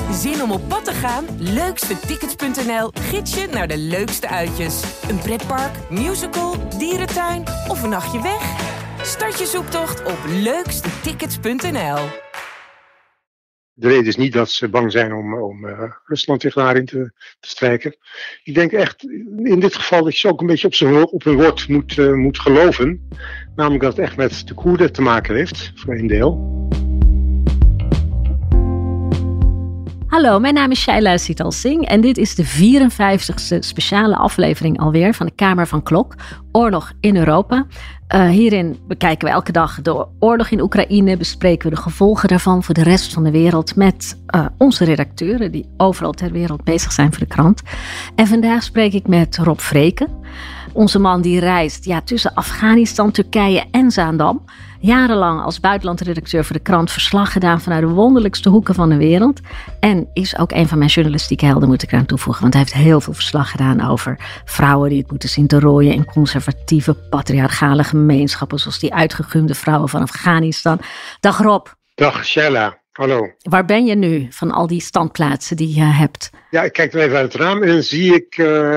Zin om op pad te gaan? Leukstetickets.nl gids je naar de leukste uitjes. Een pretpark, musical, dierentuin of een nachtje weg? Start je zoektocht op leukstetickets.nl. De reden is niet dat ze bang zijn om Rusland zich daarin te strijken. Ik denk echt in dit geval dat je ze ook een beetje op hun woord moet geloven. Namelijk dat het echt met de Koerden te maken heeft, voor een deel. Hallo, mijn naam is Shaila Sital Singh en dit is de 54ste speciale aflevering alweer van de Kamer van Klok, Oorlog in Europa. Hierin bekijken we elke dag de oorlog in Oekraïne, bespreken we de gevolgen daarvan voor de rest van de wereld met onze redacteuren die overal ter wereld bezig zijn voor de krant. En vandaag spreek ik met Rob Vreken, onze man die reist tussen Afghanistan, Turkije en Zaandam. Jarenlang als buitenlandredacteur voor de krant verslag gedaan vanuit de wonderlijkste hoeken van de wereld. En is ook een van mijn journalistieke helden, moet ik eraan toevoegen. Want hij heeft heel veel verslag gedaan over vrouwen die het moeten zien te rooien in conservatieve, patriarchale gemeenschappen. Zoals die uitgegumde vrouwen van Afghanistan. Dag Rob. Dag Shaila, hallo. Waar ben je nu van al die standplaatsen die je hebt? Ja, ik kijk er even uit het raam en dan zie ik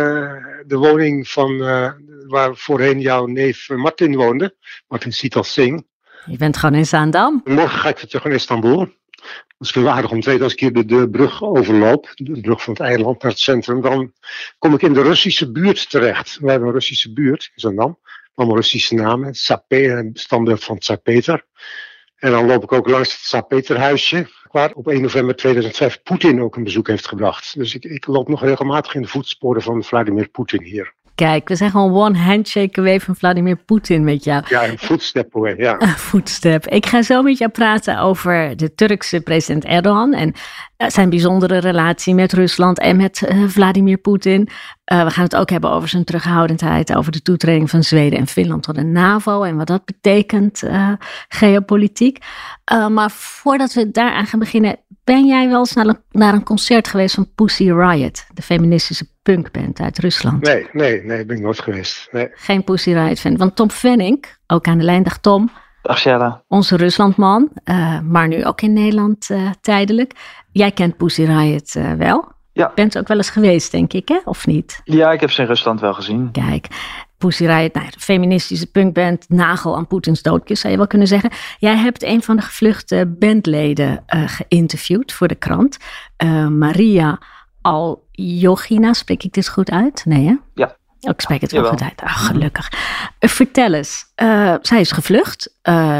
de woning van waar voorheen jouw neef Martin woonde. Martin Sital Singh. Je bent gewoon in Zaandam. Morgen ga ik terug naar Istanbul. Dat is wel aardig om te weten als ik hier de brug overloop. De brug van het eiland naar het centrum. Dan kom ik in de Russische buurt terecht. We hebben een Russische buurt in Zaandam. Allemaal Russische namen. Een standbeeld van Tsar Peter. En dan loop ik ook langs het Tsar Peterhuisje. Waar op 1 november 2005 Poetin ook een bezoek heeft gebracht. Dus ik loop nog regelmatig in de voetsporen van Vladimir Poetin hier. Kijk, we zijn gewoon one handshake away van Vladimir Poetin met jou. Ja, een footstep away, ja. Een footstep. Ik ga zo met jou praten over de Turkse president Erdogan en zijn bijzondere relatie met Rusland en met Vladimir Poetin. We gaan het ook hebben over zijn terughoudendheid, over de toetreding van Zweden en Finland tot de NAVO en wat dat betekent geopolitiek. Maar voordat we daaraan gaan beginnen, ben jij wel eens naar een concert geweest van Pussy Riot, de feministische punkband uit Rusland? Nee, ben ik nooit geweest. Nee. Geen Pussy Riot fan. Want Tom Fenink, ook aan de lijn. Dag Tom. Dag Shaila. Onze Ruslandman, maar nu ook in Nederland tijdelijk. Jij kent Pussy Riot wel? Ja. Bent ook wel eens geweest, denk ik, hè? Of niet? Ja, ik heb ze in Rusland wel gezien. Kijk, Pussy Riot, de feministische punkband, nagel aan Poetins doodkist, zou je wel kunnen zeggen. Jij hebt een van de gevluchte bandleden geïnterviewd voor de krant. Maria Aljogina, spreek ik dit goed uit? Nee, hè? Ja. Oh, ik spreek het wel goed uit. Ach, gelukkig. Vertel eens, zij is gevlucht.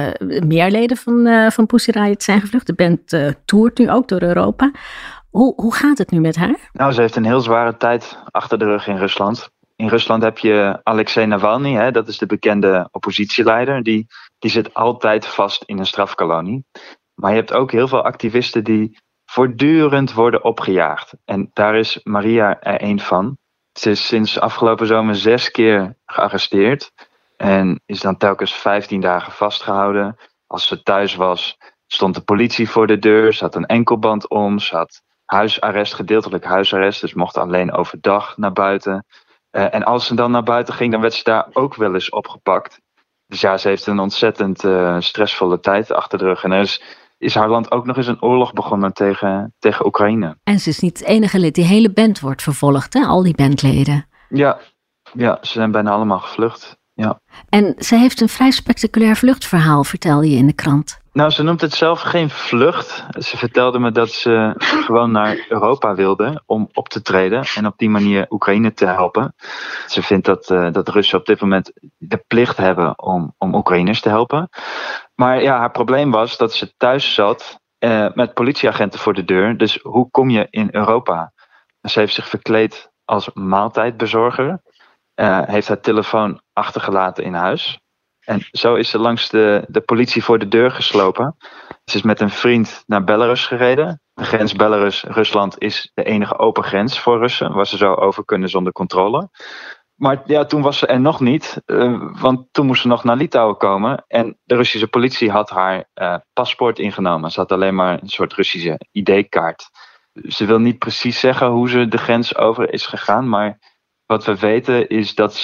Meer leden van Pussy Riot zijn gevlucht. De band toert nu ook door Europa. Hoe gaat het nu met haar? Nou, ze heeft een heel zware tijd achter de rug in Rusland. In Rusland heb je Alexei Navalny, dat is de bekende oppositieleider. Die zit altijd vast in een strafkolonie. Maar je hebt ook heel veel activisten die voortdurend worden opgejaagd. En daar is Maria er één van. Ze is sinds afgelopen zomer 6 keer gearresteerd. En is dan telkens 15 dagen vastgehouden. Als ze thuis was, stond de politie voor de deur. Ze had een enkelband om. Ze had huisarrest, gedeeltelijk huisarrest. Dus mocht alleen overdag naar buiten. En als ze dan naar buiten ging, dan werd ze daar ook wel eens opgepakt. Dus ja, ze heeft een ontzettend stressvolle tijd achter de rug. En er is haar land ook nog eens een oorlog begonnen tegen Oekraïne. En ze is niet het enige lid. Die hele band wordt vervolgd, hè? Al die bandleden. Ja, ze zijn bijna allemaal gevlucht. Ja. En ze heeft een vrij spectaculair vluchtverhaal, vertelde je in de krant. Nou, ze noemt het zelf geen vlucht. Ze vertelde me dat ze gewoon naar Europa wilde om op te treden en op die manier Oekraïne te helpen. Ze vindt dat Russen op dit moment de plicht hebben om Oekraïners te helpen. Maar ja, haar probleem was dat ze thuis zat met politieagenten voor de deur. Dus hoe kom je in Europa? Ze heeft zich verkleed als maaltijdbezorger. Heeft haar telefoon achtergelaten in huis. En zo is ze langs de politie voor de deur geslopen. Ze is met een vriend naar Belarus gereden. De grens Belarus-Rusland is de enige open grens voor Russen, waar ze zo over kunnen zonder controle. Maar ja, toen was ze er nog niet, want toen moest ze nog naar Litouwen komen. En de Russische politie had haar paspoort ingenomen. Ze had alleen maar een soort Russische ID-kaart. Ze wil niet precies zeggen hoe ze de grens over is gegaan, maar wat we weten is dat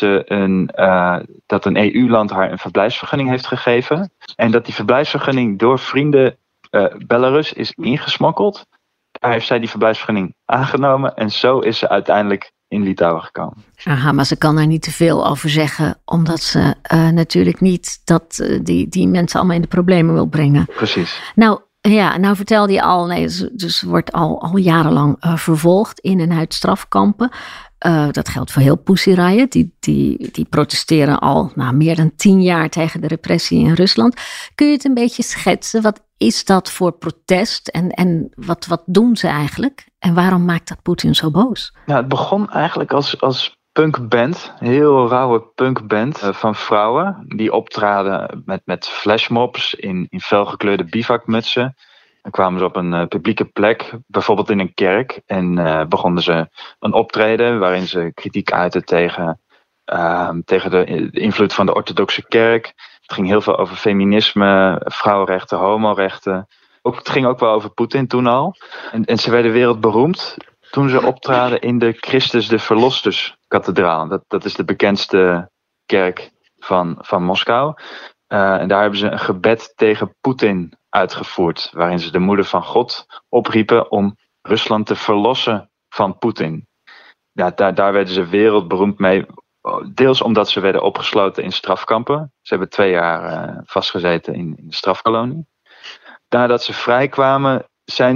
een EU-land haar een verblijfsvergunning heeft gegeven. En dat die verblijfsvergunning door vrienden Belarus is ingesmokkeld. heeft zij die verblijfsvergunning aangenomen. En zo is ze uiteindelijk in Litouwen gekomen. Aha, maar ze kan daar niet te veel over zeggen, omdat ze natuurlijk niet die mensen allemaal in de problemen wil brengen. Precies. Nou vertelde je al, dus ze wordt al jarenlang vervolgd in en uit strafkampen. Dat geldt voor heel Pussy Riot. Die protesteren al meer dan 10 jaar tegen de repressie in Rusland. Kun je het een beetje schetsen? Wat is dat voor protest en wat doen ze eigenlijk? En waarom maakt dat Poetin zo boos? Nou, het begon eigenlijk als punkband, een heel rauwe punkband van vrouwen. Die optraden met flashmobs in felgekleurde bivakmutsen. Dan kwamen ze op een publieke plek, bijvoorbeeld in een kerk. En begonnen ze een optreden waarin ze kritiek uiten tegen de invloed van de orthodoxe kerk. Het ging heel veel over feminisme, vrouwenrechten, homorechten. Het ging ook wel over Poetin toen al. En ze werden wereldberoemd toen ze optraden in de Christus de Verlosters-kathedraal. Dat is de bekendste kerk van Moskou. En daar hebben ze een gebed tegen Poetin uitgevoerd, waarin ze de moeder van God opriepen om Rusland te verlossen van Poetin. Ja, daar werden ze wereldberoemd mee, deels omdat ze werden opgesloten in strafkampen. Ze hebben 2 jaar vastgezeten in de strafkolonie. Nadat ze vrijkwamen,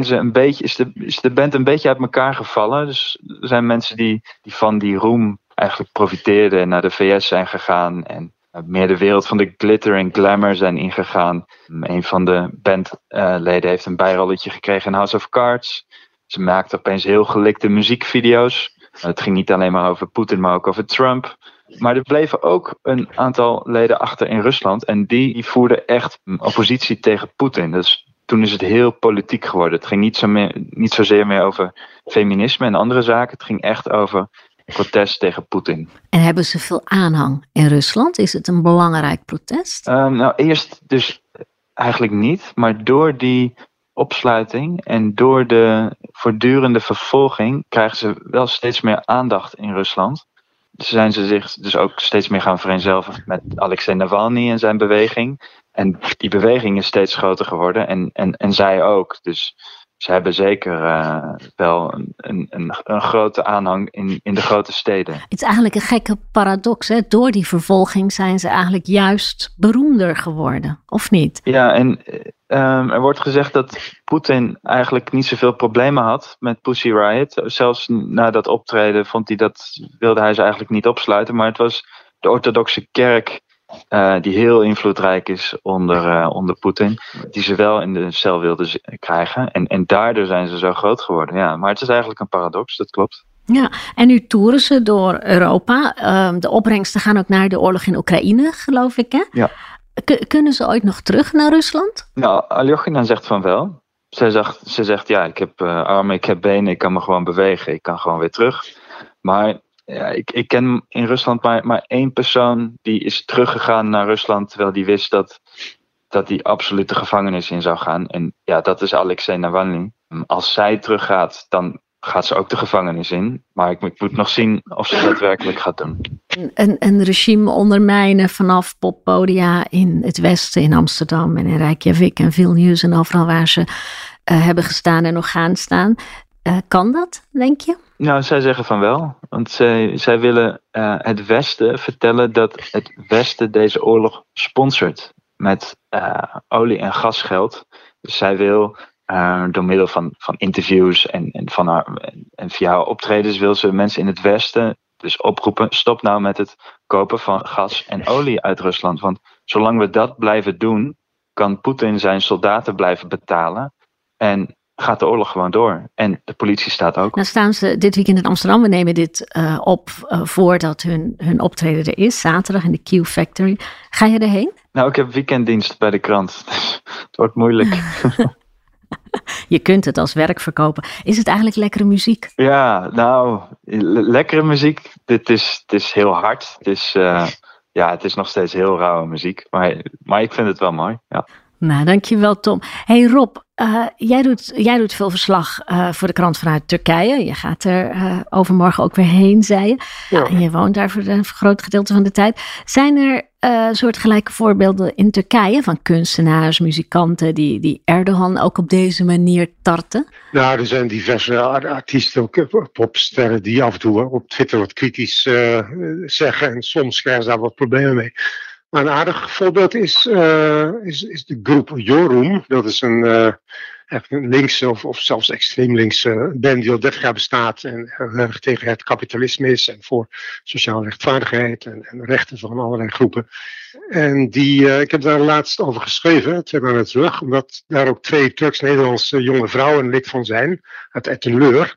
is de band een beetje uit elkaar gevallen. Dus er zijn mensen die van die roem eigenlijk profiteerden en naar de VS zijn gegaan en meer de wereld van de glitter en glamour zijn ingegaan. Een van de bandleden heeft een bijrolletje gekregen in House of Cards. Ze maakte opeens heel gelikte muziekvideo's. Het ging niet alleen maar over Poetin, maar ook over Trump. Maar er bleven ook een aantal leden achter in Rusland. En die voerden echt oppositie tegen Poetin. Dus toen is het heel politiek geworden. Het ging niet zozeer meer over feminisme en andere zaken. Het ging echt over protest tegen Poetin. En hebben ze veel aanhang in Rusland? Is het een belangrijk protest? Eerst dus eigenlijk niet. Maar door die opsluiting en door de voortdurende vervolging krijgen ze wel steeds meer aandacht in Rusland. Zijn ze zich dus ook steeds meer gaan vereenzelvigen met Alexei Navalny en zijn beweging. En die beweging is steeds groter geworden en zij ook. Dus ze hebben zeker wel een grote aanhang in de grote steden. Het is eigenlijk een gekke paradox. Hè? Door die vervolging zijn ze eigenlijk juist beroemder geworden, of niet? Ja, en er wordt gezegd dat Poetin eigenlijk niet zoveel problemen had met Pussy Riot. Zelfs na dat optreden wilde hij ze eigenlijk niet opsluiten. Maar het was de orthodoxe kerk die heel invloedrijk is onder Poetin, die ze wel in de cel wilden krijgen. En daardoor zijn ze zo groot geworden. Ja, maar het is eigenlijk een paradox, dat klopt. Ja, en nu toeren ze door Europa. De opbrengsten gaan ook naar de oorlog in Oekraïne, geloof ik, hè? Ja. Kunnen ze ooit nog terug naar Rusland? Nou, Aljochin zegt van wel. Ze zegt ja, ik heb armen, ik heb benen, ik kan me gewoon bewegen. Ik kan gewoon weer terug. Maar ja, ik ken in Rusland maar 1 persoon die is teruggegaan naar Rusland, terwijl die wist dat die absoluut de gevangenis in zou gaan. En ja, dat is Alexei Navalny. Als zij teruggaat, dan gaat ze ook de gevangenis in. Maar ik moet nog zien of ze dat werkelijk gaat doen. Een regime ondermijnen vanaf poppodia in het Westen, in Amsterdam en in Reykjavik en Vilnius en overal waar ze hebben gestaan en nog gaan staan. Kan dat, denk je? Nou, zij zeggen van wel. Want zij willen het Westen vertellen dat het Westen deze oorlog sponsort met olie- en gasgeld. Dus zij wil door middel van interviews en via haar optredens wil ze mensen in het Westen dus oproepen, stop nou met het kopen van gas en olie uit Rusland. Want zolang we dat blijven doen, kan Poetin zijn soldaten blijven betalen en gaat de oorlog gewoon door. En de politie staat ook. Nou staan ze dit weekend in Amsterdam. We nemen dit op voordat hun optreden er is. Zaterdag in de Q Factory. Ga je erheen? Nou, ik heb weekenddienst bij de krant. Dus het wordt moeilijk. Je kunt het als werk verkopen. Is het eigenlijk lekkere muziek? Ja, nou, lekkere muziek. Het is heel hard. Het is nog steeds heel rauwe muziek. Maar ik vind het wel mooi, ja. Nou, dankjewel Tom. Hey Rob, Jij doet veel verslag voor de krant vanuit Turkije. Je gaat er overmorgen ook weer heen, zei je. Ja. En je woont daar voor een groot gedeelte van de tijd. Zijn er soortgelijke voorbeelden in Turkije van kunstenaars, muzikanten die Erdogan ook op deze manier tarten? Nou, er zijn diverse artiesten, ook popsterren, die af en toe op Twitter wat kritisch zeggen. En soms krijgen ze daar wat problemen mee. Maar een aardig voorbeeld is de groep Yorum. Dat is een linkse of zelfs extreem linkse band die al 30 jaar bestaat. En erg tegen het kapitalisme is. En voor sociale rechtvaardigheid en rechten van allerlei groepen. En ik heb daar laatst over geschreven, 2 maanden terug. Omdat daar ook 2 Turks-Nederlandse jonge vrouwen lid van zijn. Uit Etten-Leur.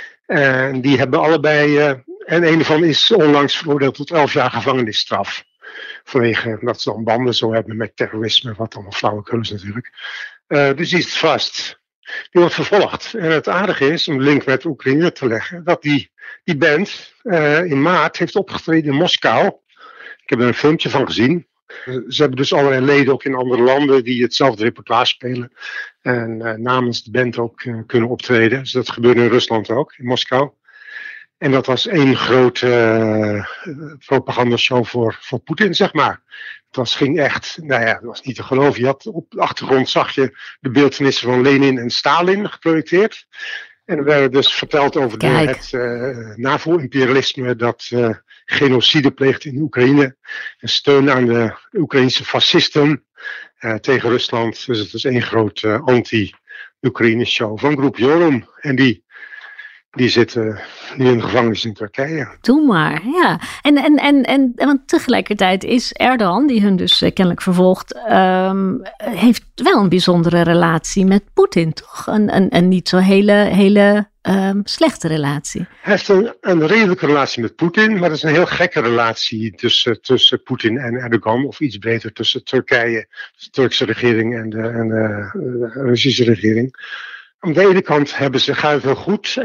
En die hebben allebei. En een van is onlangs veroordeeld tot 11 jaar gevangenisstraf. Vanwege dat ze dan banden zo hebben met terrorisme, wat allemaal flauwekul is natuurlijk. Dus die is vast. Die wordt vervolgd. En het aardige is, om de link met Oekraïne te leggen, dat die band in maart heeft opgetreden in Moskou. Ik heb er een filmpje van gezien. Ze hebben dus allerlei leden ook in andere landen die hetzelfde repertoire spelen. En namens de band ook kunnen optreden. Dus dat gebeurde in Rusland ook, in Moskou. En dat was één grote propagandashow voor Poetin, zeg maar. Het ging echt, het was niet te geloven. Je had op de achtergrond zag je de beeltenissen van Lenin en Stalin geprojecteerd. En er werd dus verteld over het NAVO-imperialisme dat genocide pleegt in Oekraïne. En steun aan de Oekraïnse fascisten tegen Rusland. Dus het is één grote anti-Oekraïne-show van groep Yorum. En die zitten nu in de gevangenis in Turkije. Doe maar, ja. En want tegelijkertijd is Erdogan, die hun dus kennelijk vervolgt, heeft wel een bijzondere relatie met Poetin, toch? Een niet zo hele slechte relatie. Hij heeft een redelijke relatie met Poetin, maar het is een heel gekke relatie tussen Poetin en Erdogan, of iets beter tussen Turkije, de Turkse regering en de Russische regering. Aan de ene kant gaat het heel goed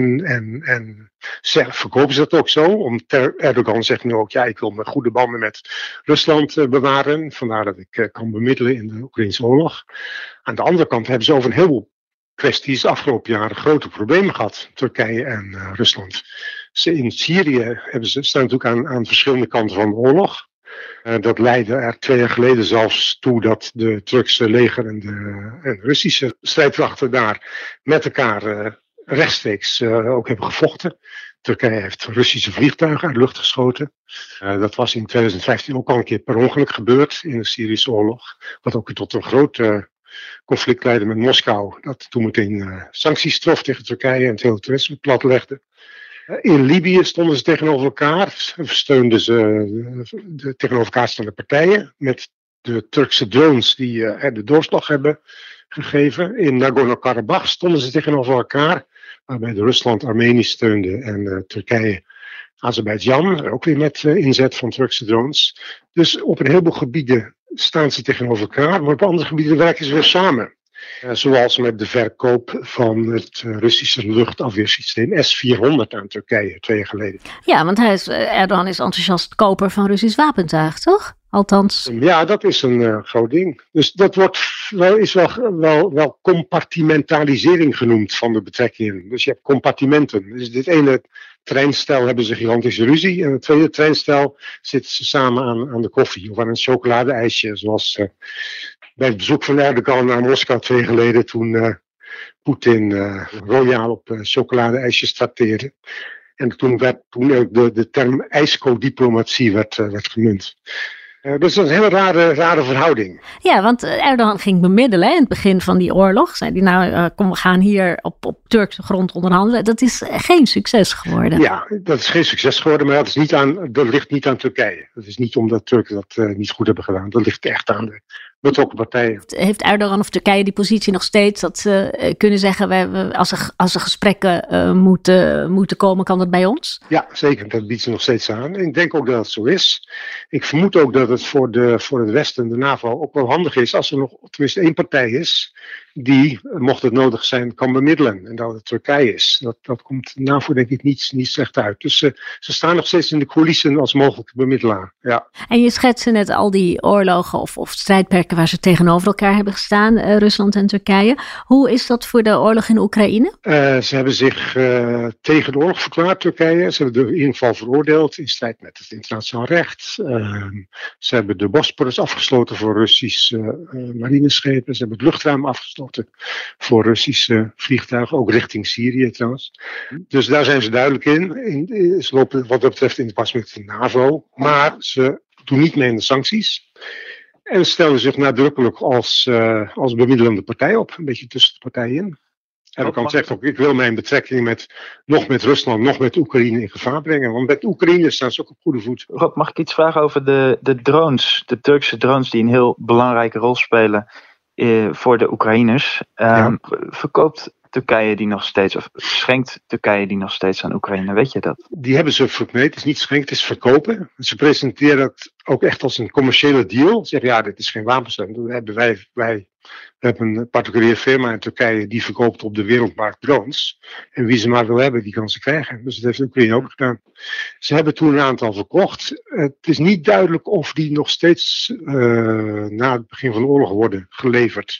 en verkopen ze dat ook zo. Erdogan zegt nu ook, ik wil mijn goede banden met Rusland bewaren. Vandaar dat ik kan bemiddelen in de Oekraïnse oorlog. Aan de andere kant hebben ze over een heleboel kwesties de afgelopen jaren grote problemen gehad. Turkije en Rusland. In Syrië staan natuurlijk aan verschillende kanten van de oorlog. Dat leidde er 2 jaar geleden zelfs toe dat de Turkse leger en de Russische strijdkrachten daar met elkaar rechtstreeks ook hebben gevochten. Turkije heeft Russische vliegtuigen uit de lucht geschoten. Dat was in 2015 ook al een keer per ongeluk gebeurd in de Syrische oorlog. Wat ook tot een groot conflict leidde met Moskou. Dat toen meteen sancties trof tegen Turkije en het hele toerisme platlegde. In Libië stonden ze tegenover elkaar, steunden ze tegenover elkaar staande partijen met de Turkse drones die de doorslag hebben gegeven. In Nagorno-Karabakh stonden ze tegenover elkaar, waarbij Rusland Armenië steunde en Turkije Azerbeidzjan, ook weer met inzet van Turkse drones. Dus op een heleboel gebieden staan ze tegenover elkaar, maar op andere gebieden werken ze weer samen. Zoals met de verkoop van het Russische luchtafweersysteem S-400 aan Turkije 2 jaar geleden. Ja, want Erdogan is enthousiast koper van Russisch wapentuig, toch? Althans. Ja, dat is een groot ding. Dus dat is wel compartimentalisering genoemd van de betrekkingen. Dus je hebt compartimenten. Dus dit ene treinstel hebben ze gigantische ruzie. En het tweede treinstel zitten ze samen aan de koffie of aan een chocoladeijsje. Zoals bij het bezoek van Erdogan naar Moskou 2 jaar geleden, toen Poetin royaal op chocoladeijsjes trakteerde. En toen de term ijsko-diplomatie werd gemunt. Dus dat is een hele rare verhouding. Ja, want Erdogan ging bemiddelen in het begin van die oorlog. Zei hij kom, we gaan hier op Turkse grond onderhandelen. Dat is geen succes geworden. Ja, dat is geen succes geworden, maar dat ligt niet aan Turkije. Dat is niet omdat Turken dat niet goed hebben gedaan. Dat ligt echt aan de betrokken partijen. Heeft Erdogan of Turkije die positie nog steeds dat ze kunnen zeggen, als er gesprekken moeten komen, kan dat bij ons? Ja, zeker. Dat biedt ze nog steeds aan. Ik denk ook dat het zo is. Ik vermoed ook dat het voor het Westen, de NAVO, ook wel handig is als er nog tenminste 1 partij is die, mocht het nodig zijn, kan bemiddelen. En dat het Turkije is. Dat komt de NAVO denk ik niet slecht uit. Dus ze staan nog steeds in de coulissen als mogelijke bemiddelaar. Ja. En je schetste net al die oorlogen of strijdperken waar ze tegenover elkaar hebben gestaan, Rusland en Turkije. Hoe is dat voor de oorlog in Oekraïne? Ze hebben zich tegen de oorlog verklaard, Turkije. Ze hebben de inval veroordeeld in strijd met het internationaal recht. Ze hebben de Bosporus afgesloten voor Russische marineschepen. Ze hebben het luchtruim afgesloten voor Russische vliegtuigen, ook richting Syrië trouwens. Dus daar zijn ze duidelijk in. Ze lopen wat dat betreft in de pas met de NAVO, maar ze doen niet mee in de sancties. En stellen zich nadrukkelijk als bemiddelende partij op, een beetje tussen de partijen in. Erdogan zegt ook, ik wil mijn betrekkingen nog met Rusland, nog met Oekraïne in gevaar brengen. Want met Oekraïne staan ze ook op goede voet. Rob, mag ik iets vragen over de drones? De Turkse drones die een heel belangrijke rol spelen voor de Oekraïners. Verkoopt Turkije die nog steeds, of schenkt Turkije die nog steeds aan Oekraïne? Weet je dat? Die hebben ze, nee, het is niet schenken, het is verkopen. Ze presenteren dat ook echt als een commerciële deal. Ze zeggen, ja, dit is geen wapensteun. Dat hebben wij hebben een particuliere firma in Turkije die verkoopt op de wereldmarkt drones. En wie ze maar wil hebben, die kan ze krijgen. Dus dat heeft Oekraïne ook gedaan. Ze hebben toen een aantal verkocht. Het is niet duidelijk of die nog steeds na het begin van de oorlog worden geleverd.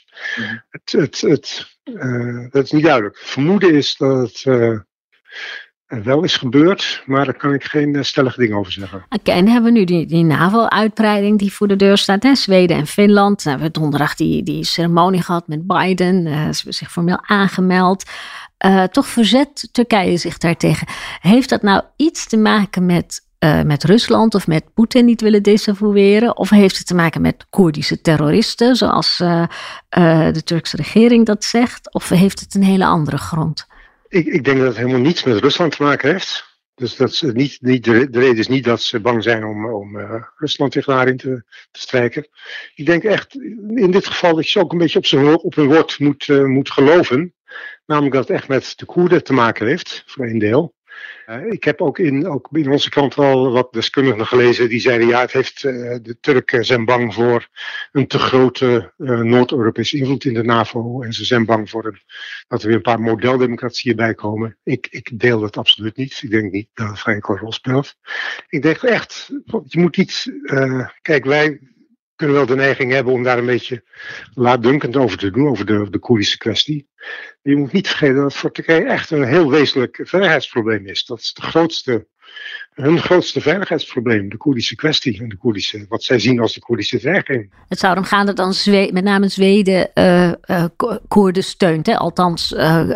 Dat is niet duidelijk. Vermoeden is dat het wel is gebeurd, maar daar kan ik geen stellige dingen over zeggen. Oké, en dan hebben we nu die NAVO-uitbreiding die voor de deur staat. Hè? Zweden en Finland. Dan hebben we donderdag die ceremonie gehad met Biden. Ze hebben zich formeel aangemeld. Toch verzet Turkije zich daartegen. Heeft dat nou iets te maken met Rusland of met Poetin niet willen desavoueren? Of heeft het te maken met Koerdische terroristen, zoals de Turkse regering dat zegt? Of heeft het een hele andere grond? Ik denk dat het helemaal niets met Rusland te maken heeft. Dus dat is de reden is niet dat ze bang zijn om Rusland tegen daarin te strijken. Ik denk echt in dit geval dat je ze ook een beetje op hun woord moet geloven. Namelijk dat het echt met de Koerden te maken heeft, voor een deel. Ik heb ook in onze krant al wat deskundigen gelezen die zeiden, ja, de Turken zijn bang voor een te grote Noord-Europese invloed in de NAVO. En ze zijn bang voor dat er weer een paar modeldemocratieën bij komen. Ik deel dat absoluut niet. Ik denk niet dat het geen enkele rol speelt. Ik denk echt, je moet niet... kijk, wij kunnen wel de neiging hebben om daar een beetje laatdunkend over te doen, over de Koerdische kwestie. Je moet niet vergeten dat het voor Turkije echt een heel wezenlijk veiligheidsprobleem is. Dat is hun grootste veiligheidsprobleem, de Koerdische kwestie en wat zij zien als de Koerdische dreiging. Het zou erom gaan dat dan met name Zweden Koerden steunt, hè? Althans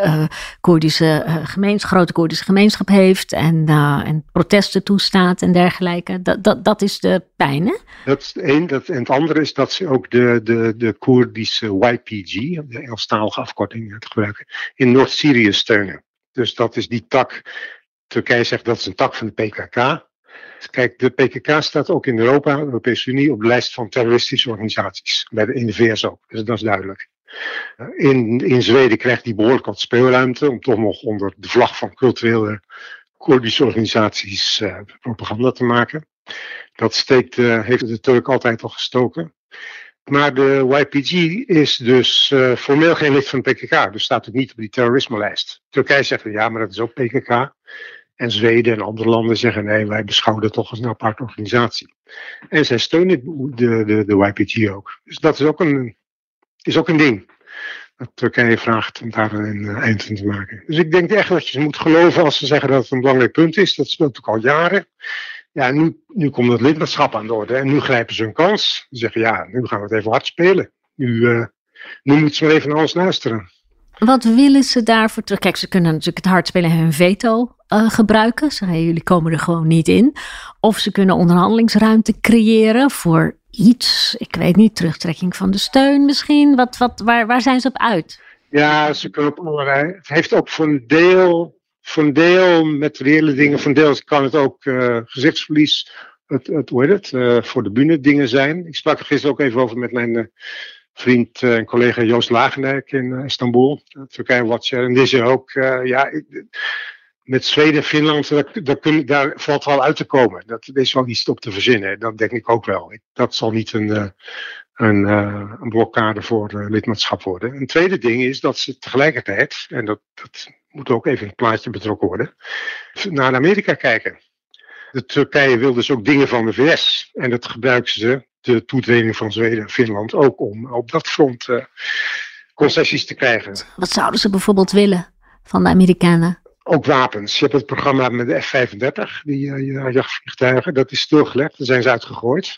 grote Koerdische gemeenschap heeft en protesten toestaat en dergelijke. Dat is de pijn, hè? Dat is het een. En het andere is dat ze ook de Koerdische YPG, de Engelstalige afkorting te gebruiken, in Noord-Syrië steunen. Dus dat is die tak. Turkije zegt dat is een tak van de PKK. Kijk, de PKK staat ook in Europa, de Europese Unie, op de lijst van terroristische organisaties. In de VS ook, dus dat is duidelijk. In Zweden krijgt die behoorlijk wat speelruimte om toch nog onder de vlag van culturele Koerdische organisaties propaganda te maken. Dat heeft de Turk altijd al gestoken. Maar de YPG is dus formeel geen lid van de PKK, dus staat ook niet op die terrorisme-lijst. Turkije zegt ja, maar dat is ook PKK. En Zweden en andere landen zeggen nee, wij beschouwen dat toch als een aparte organisatie. En zij steunen de YPG ook. Dus dat is ook een ding. Dat Turkije vraagt om daar een eind van te maken. Dus ik denk echt dat je ze moet geloven als ze zeggen dat het een belangrijk punt is. Dat speelt ook al jaren. Ja, nu komt het lidmaatschap aan de orde en nu grijpen ze hun kans. Ze zeggen ja, nu gaan we het even hard spelen. Nu moeten ze maar even naar ons luisteren. Wat willen ze daarvoor terug? Kijk, ze kunnen natuurlijk het hard spelen en hun veto gebruiken. Ze zeggen, jullie komen er gewoon niet in. Of ze kunnen onderhandelingsruimte creëren voor iets. Ik weet niet, terugtrekking van de steun misschien. Waar zijn ze op uit? Ja, ze kunnen op allerlei. Het heeft ook voor een deel materiële dingen. Voor een deel kan het ook gezichtsverlies. Voor de bühne dingen zijn. Ik sprak er gisteren ook even over met mijn vriend en collega Joost Lagendijk in Istanbul, Turkije Watcher. En die zei ook, met Zweden en Finland, daar valt wel uit te komen. Dat is wel iets op te verzinnen. Dat denk ik ook wel. Dat zal niet een blokkade voor lidmaatschap worden. Een tweede ding is dat ze tegelijkertijd, en dat moet ook even in het plaatje betrokken worden, naar Amerika kijken. Turkije wil dus ook dingen van de VS. En dat gebruiken ze, de toetreding van Zweden en Finland, ook om op dat front concessies te krijgen. Wat zouden ze bijvoorbeeld willen van de Amerikanen? Ook wapens. Je hebt het programma met de F-35, die jachtvliegtuigen. Dat is stilgelegd, daar zijn ze uitgegooid.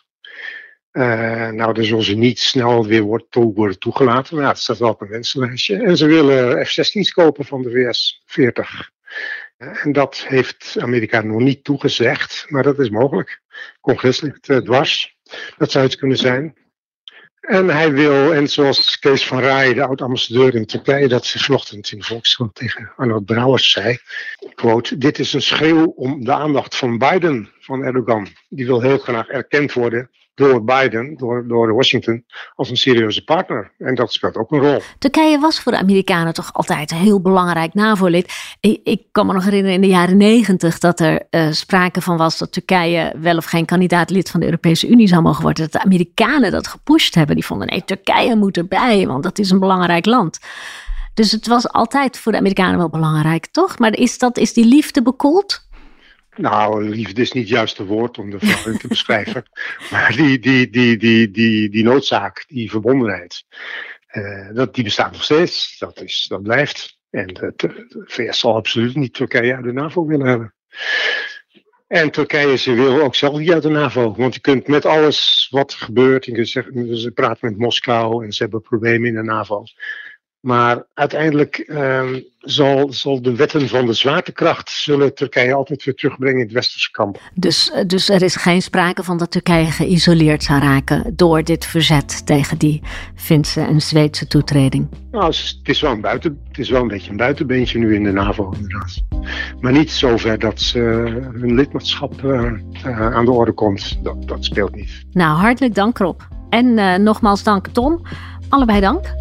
Daar zullen ze niet snel weer worden toegelaten. Maar het staat wel op een wensenlijstje. En ze willen F-16's kopen van de VS, 40. En dat heeft Amerika nog niet toegezegd, maar dat is mogelijk. Het congres ligt dwars. Dat zou iets kunnen zijn. En hij wil, en zoals Kees van Rij, de oud-ambassadeur in Turkije, dat ze vanochtend in de Volkskrant tegen Arnold Brouwers zei, quote, dit is een schreeuw om de aandacht van Biden, van Erdogan. Die wil heel graag erkend worden door Biden, door Washington, als een serieuze partner. En dat speelt ook een rol. Turkije was voor de Amerikanen toch altijd een heel belangrijk NAVO-lid. Ik kan me nog herinneren in de jaren 90 dat er sprake van was dat Turkije wel of geen kandidaat-lid van de Europese Unie zou mogen worden. Dat de Amerikanen dat gepusht hebben. Die vonden nee, Turkije moet erbij, want dat is een belangrijk land. Dus het was altijd voor de Amerikanen wel belangrijk, toch? Maar is die liefde bekoeld? Nou, liefde is niet het juiste woord om de verhouding te beschrijven. Maar die noodzaak, die verbondenheid, die bestaat nog steeds. Dat blijft. En de VS zal absoluut niet Turkije uit de NAVO willen hebben. En Turkije, ze wil ook zelf niet uit de NAVO. Want je kunt met alles wat er gebeurt, ze praten met Moskou en ze hebben problemen in de NAVO. Maar uiteindelijk zal de wetten van de zwaartekracht zullen Turkije altijd weer terugbrengen in het westerse kamp. Dus er is geen sprake van dat Turkije geïsoleerd zou raken door dit verzet tegen die Finse en Zweedse toetreding? Nou, het is wel een beetje een buitenbeentje nu in de NAVO inderdaad. Maar niet zover dat hun lidmaatschap aan de orde komt. Dat speelt niet. Nou, hartelijk dank Rob. En nogmaals dank Tom. Allebei dank.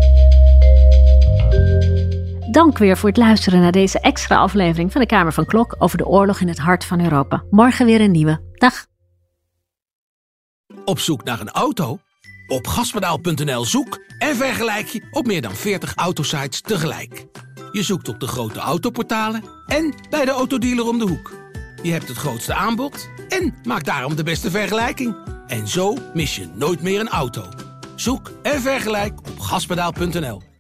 Dank weer voor het luisteren naar deze extra aflevering van de Kamer van Klok over de oorlog in het hart van Europa. Morgen weer een nieuwe. Dag. Op zoek naar een auto? Op gaspedaal.nl zoek en vergelijk je op meer dan 40 autosites tegelijk. Je zoekt op de grote autoportalen en bij de autodealer om de hoek. Je hebt het grootste aanbod en maakt daarom de beste vergelijking. En zo mis je nooit meer een auto. Zoek en vergelijk op gaspedaal.nl.